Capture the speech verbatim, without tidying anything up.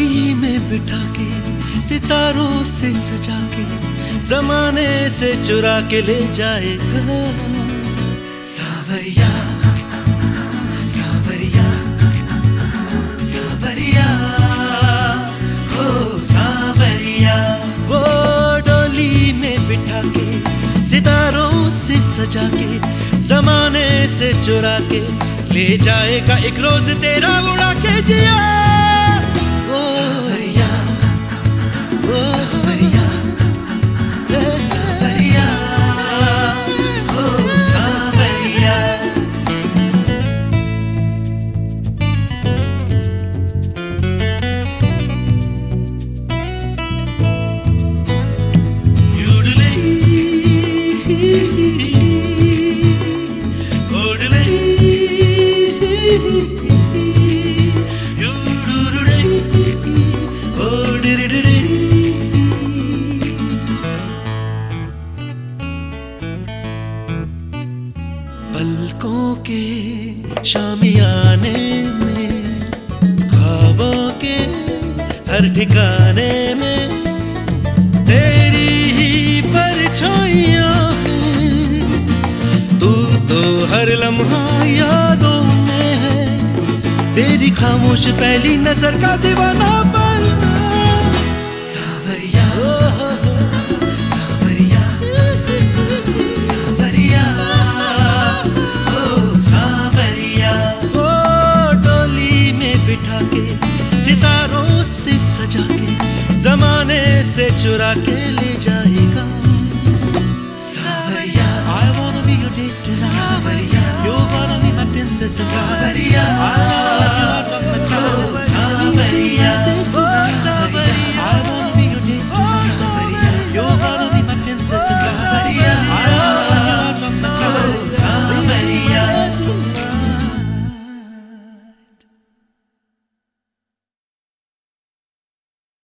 डोली में बिठा के, सितारों से सजा के, जमाने से चुरा के ले जाएगा। सावरिया सावरिया सावरिया हो सावरिया। वो डोली में बिठा के, सितारों से सजा के, जमाने से चुरा के ले जाएगा एक रोज तेरा उड़ा के जिया। ओ सावरिया ओ सावरिया सावरिया ओ सावरिया। पलकों के शामियाने में, ख्वाबों के हर ठिकाने में तेरी ही परछाइयां हैं। तू तो हर लम्हा यादों में है, तेरी खामोश पहली नजर का दीवाना बनना। सावरिया सावरिया सावरिया ओ सावरिया। वो डोली में बिठा के, सितारों से सजा के, जमाने से चुरा के